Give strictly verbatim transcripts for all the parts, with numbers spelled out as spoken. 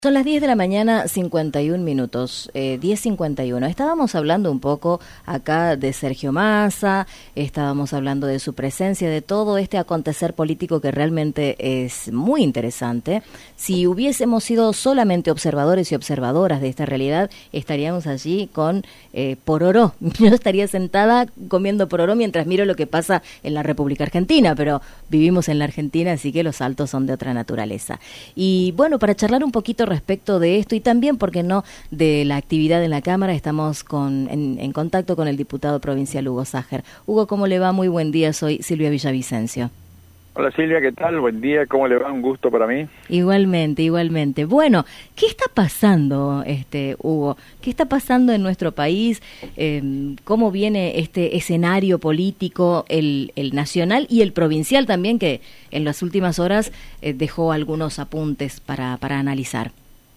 Son las diez de la mañana, cincuenta y un minutos, eh, diez cincuenta y uno. Estábamos hablando un poco acá de Sergio Massa, estábamos hablando de su presencia, de todo este acontecer político que realmente es muy interesante. Si hubiésemos sido solamente observadores y observadoras de esta realidad, estaríamos allí con eh, pororó. Yo estaría sentada comiendo pororó mientras miro lo que pasa en la República Argentina, pero vivimos en la Argentina, así que los saltos son de otra naturaleza. Y bueno, para charlar un poquito respecto de esto y también, ¿por qué no?, de la actividad en la Cámara, estamos con, en, en contacto con el diputado provincial Hugo Sacher. Hugo, ¿cómo le va? Muy buen día, soy Silvia Villavicencio. Hola Silvia, ¿qué tal? Buen día, ¿cómo le va? Un gusto para mí. Igualmente, igualmente. Bueno, ¿qué está pasando, este Hugo? ¿Qué está pasando en nuestro país? Eh, ¿Cómo viene este escenario político, el, el nacional y el provincial también, que en las últimas horas eh, dejó algunos apuntes para, para analizar?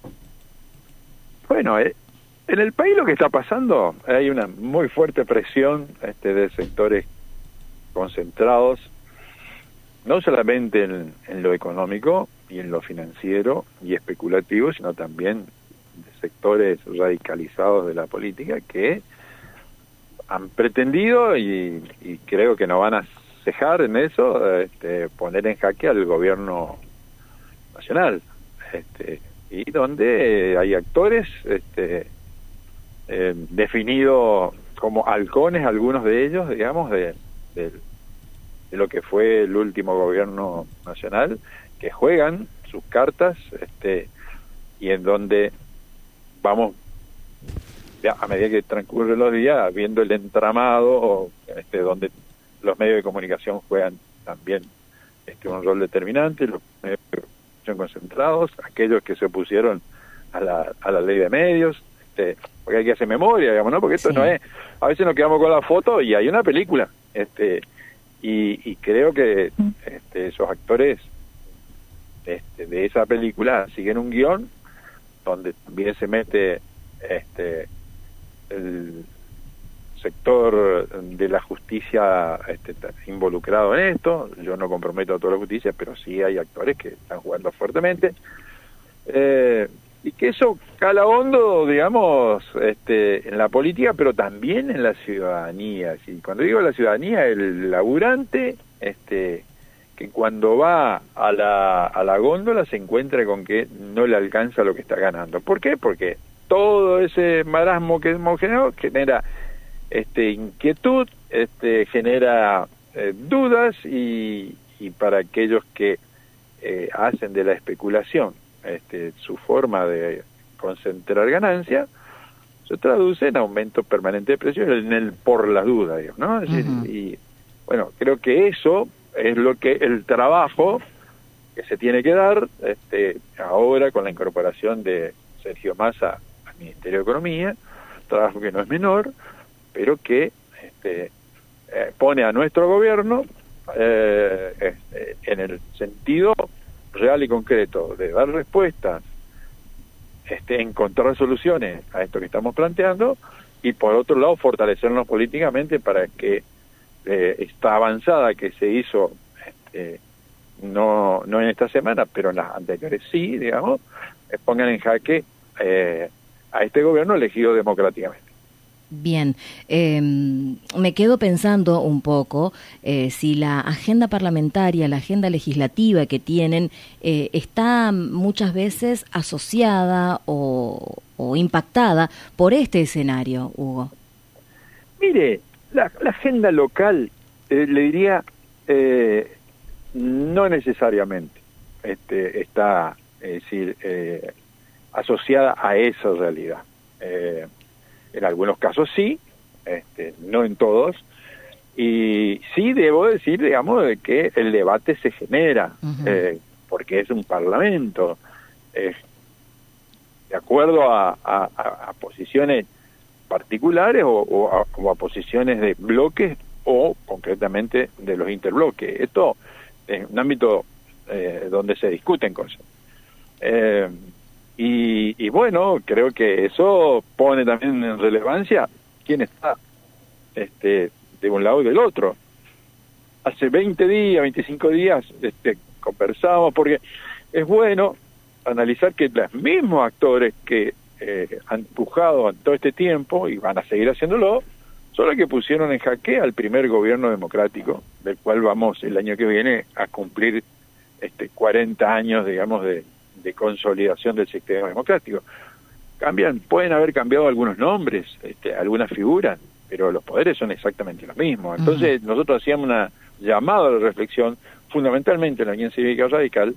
Bueno, eh, en el país lo que está pasando, hay una muy fuerte presión este, de sectores concentrados, no solamente en, en lo económico y en lo financiero y especulativo, sino también de sectores radicalizados de la política que han pretendido, y, y creo que no van a cejar en eso, este, poner en jaque al gobierno nacional, este, y donde hay actores este, eh, definidos como halcones, algunos de ellos, digamos, de, de, de lo que fue el último gobierno nacional, que juegan sus cartas, este, y en donde vamos, ya, a medida que transcurren los días, viendo el entramado, este, donde los medios de comunicación juegan también este, un rol determinante, los medios de comunicación concentrados, aquellos que se opusieron a la, a la ley de medios, este, porque hay que hacer memoria, digamos, ¿no? Porque esto sí. No es, a veces nos quedamos con la foto y hay una película, este, y, y creo que este, esos actores este, de esa película siguen un guión donde también se mete este el sector de la justicia este, involucrado en esto. Yo no comprometo a toda la justicia, pero sí hay actores que están jugando fuertemente, eh, y que eso cala hondo, digamos, este, en la política, pero también en la ciudadanía. ¿Sí? Cuando digo la ciudadanía, el laburante, este, que cuando va a la, a la góndola se encuentra con que no le alcanza lo que está ganando. ¿Por qué? Porque todo ese marasmo que hemos generado genera este, inquietud, este, genera eh, dudas, y, y para aquellos que eh, hacen de la especulación este, su forma de concentrar ganancia, se traduce en aumento permanente de precios, en el por las dudas, digamos, ¿no? Es decir, uh-huh. Y bueno, creo que eso es lo que el trabajo que se tiene que dar este, ahora con la incorporación de Sergio Massa al Ministerio de Economía, trabajo que no es menor, pero que este, eh, pone a nuestro gobierno eh, este, en el sentido real y concreto de dar respuestas, este, encontrar soluciones a esto que estamos planteando, y por otro lado fortalecernos políticamente para que eh, esta avanzada que se hizo este, no no en esta semana, pero en las anteriores sí, digamos, eh, pongan en jaque eh, a este gobierno elegido democráticamente. Bien, eh, me quedo pensando un poco eh, si la agenda parlamentaria, la agenda legislativa que tienen eh, está muchas veces asociada o, o impactada por este escenario, Hugo. Mire, la, la agenda local, eh, le diría, eh, no necesariamente este, está, es decir, eh, asociada a esa realidad. Eh, En algunos casos sí, este, no en todos, y sí debo decir, digamos, de que el debate se genera, uh-huh. eh, porque es un parlamento, eh, de acuerdo a, a, a posiciones particulares o, o, a, o a posiciones de bloques o concretamente de los interbloques. Esto es un ámbito eh, donde se discuten cosas. Eh, Y, y bueno, creo que eso pone también en relevancia quién está este, de un lado y del otro. Hace veinte días, veinticinco días, este, conversamos, porque es bueno analizar que los mismos actores que eh, han empujado todo este tiempo y van a seguir haciéndolo, son los que pusieron en jaque al primer gobierno democrático, del cual vamos el año que viene a cumplir este cuarenta años, digamos, de, de consolidación del sistema democrático. Cambian, pueden haber cambiado algunos nombres, este, algunas figuras, pero los poderes son exactamente los mismos. Entonces, uh-huh. nosotros hacíamos una llamada a la reflexión, fundamentalmente en la Unión Cívica Radical,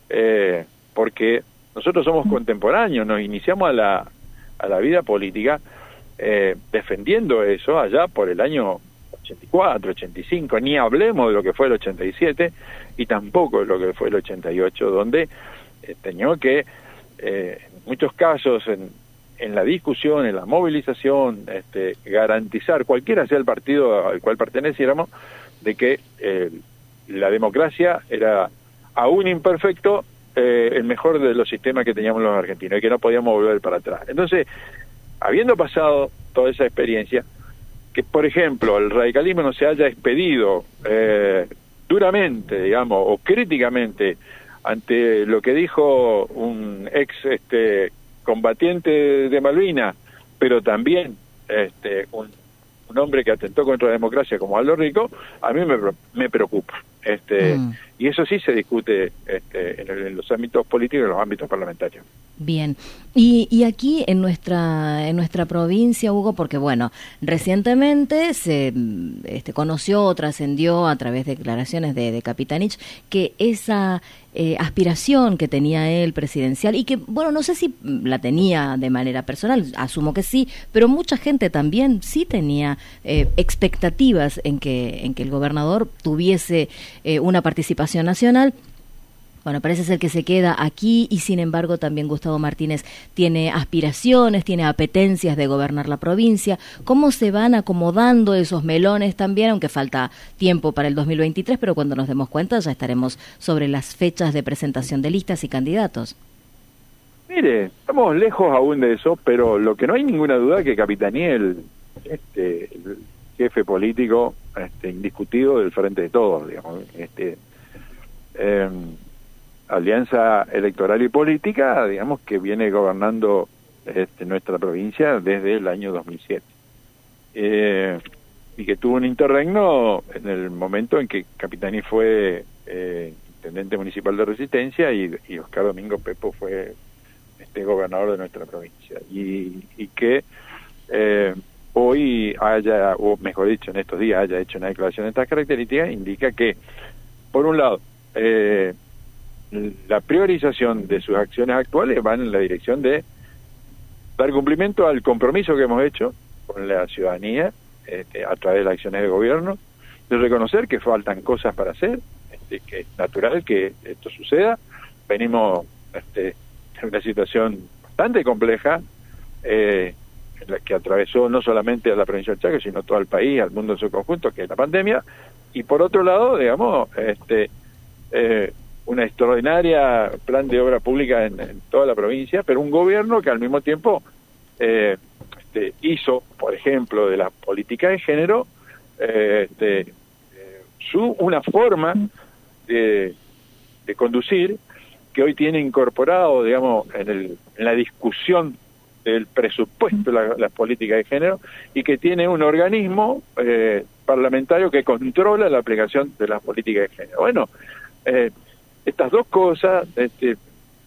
eh, porque nosotros somos uh-huh. contemporáneos, nos iniciamos a la, a la vida política eh, defendiendo eso allá por el año ochenta y cuatro, ochenta y cinco, ni hablemos de lo que fue el ochenta y siete y tampoco de lo que fue el ochenta y ocho, donde eh, teníamos que, eh, en muchos casos, en, en la discusión, en la movilización, este, garantizar, cualquiera sea el partido al cual perteneciéramos, de que eh, la democracia era aún imperfecto, eh, el mejor de los sistemas que teníamos los argentinos y que no podíamos volver para atrás. Entonces, habiendo pasado toda esa experiencia, que por ejemplo el radicalismo no se haya expedido eh, duramente, digamos, o críticamente ante lo que dijo un ex este, combatiente de Malvinas, pero también este, un, un hombre que atentó contra la democracia como Aldo Rico, a mí me, me preocupa. Este, mm. Y eso sí se discute este, en, el, en los ámbitos políticos y en los ámbitos parlamentarios. Bien, y, y aquí en nuestra en nuestra provincia, Hugo, porque bueno, recientemente se este, conoció o trascendió a través de declaraciones de, de Capitanich que esa eh, aspiración que tenía él presidencial y que, bueno, no sé si la tenía de manera personal, asumo que sí, pero mucha gente también sí tenía eh, expectativas en que, en que el gobernador tuviese eh, una participación nacional. Bueno, parece ser que se queda aquí y sin embargo también Gustavo Martínez tiene aspiraciones, tiene apetencias de gobernar la provincia. ¿Cómo se van acomodando esos melones también, aunque falta tiempo para el dos mil veintitrés, pero cuando nos demos cuenta ya estaremos sobre las fechas de presentación de listas y candidatos? Mire, estamos lejos aún de eso, pero lo que no hay ninguna duda es que Capitaniel, este, el jefe político este, indiscutido del Frente de Todos, digamos, este... Eh, alianza electoral y política, digamos, que viene gobernando este, nuestra provincia desde el año dos mil siete. Eh, y que tuvo un interregno en el momento en que Capitani fue eh, intendente municipal de Resistencia y, y Oscar Domingo Pepo fue este gobernador de nuestra provincia. Y, y que eh, hoy haya, o mejor dicho, en estos días haya hecho una declaración de estas características, indica que, por un lado, eh, la priorización de sus acciones actuales van en la dirección de dar cumplimiento al compromiso que hemos hecho con la ciudadanía este, a través de las acciones de gobierno, de reconocer que faltan cosas para hacer, este, que es natural que esto suceda. Venimos este, en una situación bastante compleja eh, en la que atravesó no solamente a la provincia del Chaco, sino todo el país, al mundo en su conjunto, que es la pandemia, y por otro lado, digamos, este eh, una extraordinaria plan de obra pública en, en toda la provincia, pero un gobierno que al mismo tiempo eh, este, hizo, por ejemplo, de la política de género, eh, este, eh, su una forma de, de conducir que hoy tiene incorporado, digamos, en, el, en la discusión del presupuesto la, la política de género y que tiene un organismo eh, parlamentario que controla la aplicación de las políticas de género. Bueno, eh, estas dos cosas, este,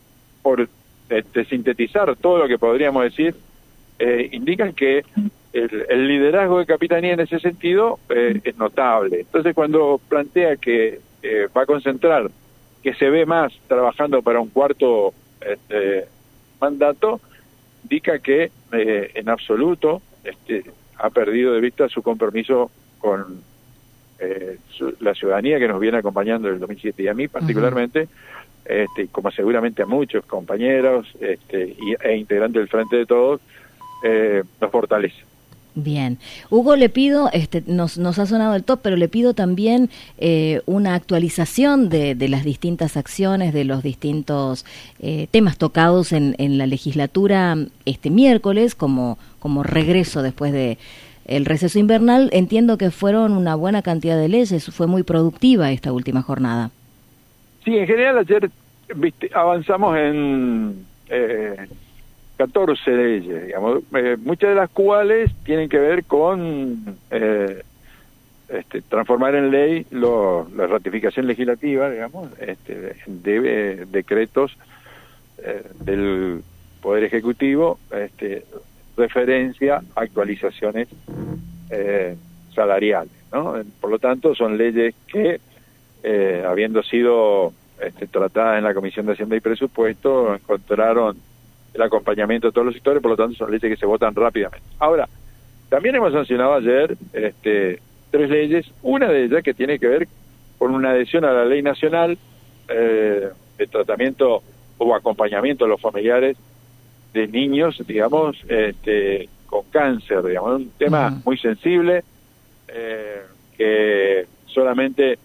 por este, sintetizar todo lo que podríamos decir, eh, indican que el, el liderazgo de Capitanía en ese sentido eh, es notable. Entonces, cuando plantea que eh, va a concentrar, que se ve más trabajando para un cuarto este, mandato, indica que eh, en absoluto este, ha perdido de vista su compromiso con Eh, su, la ciudadanía que nos viene acompañando desde el dos mil siete y a mí particularmente, uh-huh. este, como seguramente a muchos compañeros este, y, e integrantes del Frente de Todos, eh, nos fortalece. Bien. Hugo, le pido, este, nos, nos ha sonado el top, pero le pido también eh, una actualización de, de las distintas acciones, de los distintos eh, temas tocados en, en la legislatura este miércoles, como, como regreso después de el receso invernal. Entiendo que fueron una buena cantidad de leyes, fue muy productiva esta última jornada. Sí, en general ayer viste, avanzamos en eh, catorce leyes, digamos, eh, muchas de las cuales tienen que ver con eh, este, transformar en ley lo, la ratificación legislativa, digamos, este, de eh, decretos eh, del Poder Ejecutivo, este, referencia a actualizaciones eh, salariales, ¿no? Por lo tanto, son leyes que, eh, habiendo sido este, tratadas en la Comisión de Hacienda y Presupuesto, encontraron el acompañamiento de todos los sectores, por lo tanto son leyes que se votan rápidamente. Ahora, también hemos sancionado ayer este, tres leyes, una de ellas que tiene que ver con una adhesión a la ley nacional eh, de tratamiento o acompañamiento a los familiares de niños, digamos, este, con cáncer, digamos, un tema uh-huh. muy sensible, eh, que solamente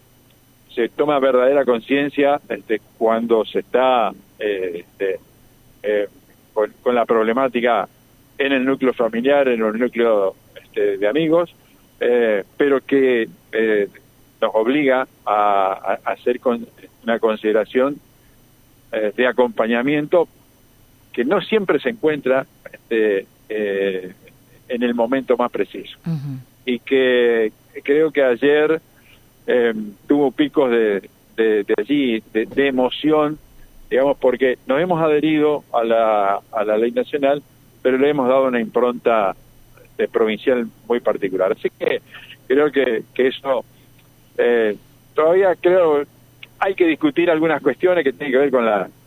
se toma verdadera conciencia este, cuando se está eh, este, eh, con, con la problemática en el núcleo familiar, en el núcleo este, de amigos, eh, pero que eh, nos obliga a, a hacer con una consideración eh, de acompañamiento que no siempre se encuentra este, eh, en el momento más preciso. Uh-huh. Y que creo que ayer eh, tuvo picos de, de, de allí, de, de emoción, digamos, porque nos hemos adherido a la, a la ley nacional, pero le hemos dado una impronta de provincial muy particular. Así que creo que, que eso eh, todavía creo hay que discutir algunas cuestiones que tienen que ver con la,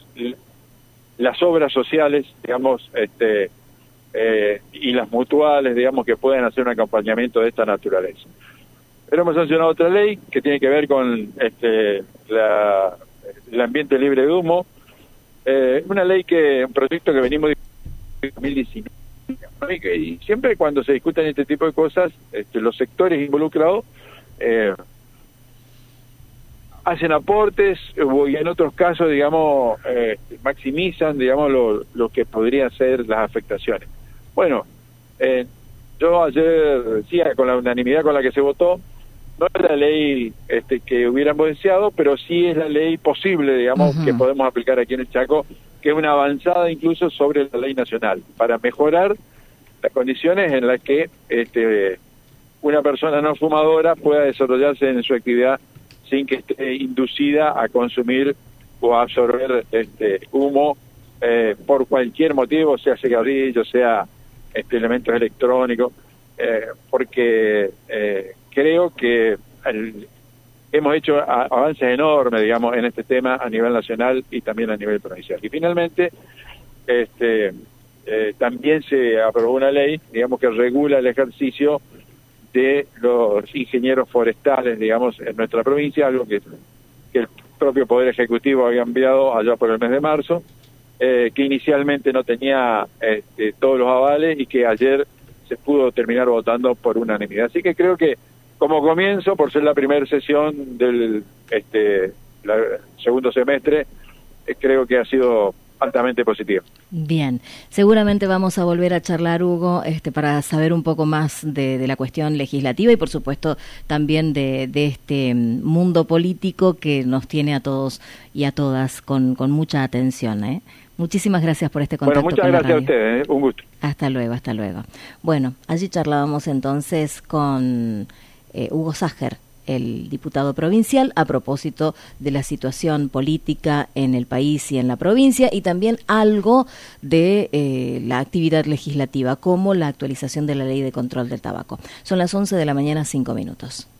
las obras sociales, digamos, este eh, y las mutuales, digamos, que pueden hacer un acompañamiento de esta naturaleza. Pero hemos sancionado otra ley que tiene que ver con este la, el ambiente libre de humo, eh, una ley que, un proyecto que venimos de dos mil diecinueve, y, que, y siempre cuando se discuten este tipo de cosas, este, los sectores involucrados eh, hacen aportes y en otros casos, digamos, eh, maximizan, digamos, lo, lo que podrían ser las afectaciones. Bueno, eh, yo ayer decía, con la unanimidad con la que se votó, no es la ley este, que hubiéramos deseado, pero sí es la ley posible, digamos, uh-huh. que podemos aplicar aquí en el Chaco, que es una avanzada incluso sobre la ley nacional, para mejorar las condiciones en las que este, una persona no fumadora pueda desarrollarse en su actividad sin que esté inducida a consumir o a absorber este humo eh, por cualquier motivo, sea cigarrillo, sea este, elementos electrónicos, eh, porque eh, creo que el, hemos hecho a, avances enormes, digamos, en este tema a nivel nacional y también a nivel provincial. Y finalmente, este eh, también se aprobó una ley, digamos, que regula el ejercicio de los ingenieros forestales, digamos, en nuestra provincia, algo que, que el propio Poder Ejecutivo había enviado allá por el mes de marzo, eh, que inicialmente no tenía este, todos los avales y que ayer se pudo terminar votando por unanimidad. Así que creo que como comienzo, por ser la primera sesión del este la, segundo semestre, eh, creo que ha sido altamente positivo. Bien, seguramente vamos a volver a charlar, Hugo, este, para saber un poco más de, de la cuestión legislativa y por supuesto también de, de este mundo político que nos tiene a todos y a todas con, con mucha atención, ¿eh? Muchísimas gracias por este contacto. Bueno, muchas con gracias la a ustedes, ¿eh? Un gusto. Hasta luego, hasta luego. Bueno, allí charlábamos entonces con eh, Hugo Sacher, el diputado provincial, a propósito de la situación política en el país y en la provincia, y también algo de eh, la actividad legislativa, como la actualización de la Ley de Control del Tabaco. Son las once de la mañana, cinco minutos.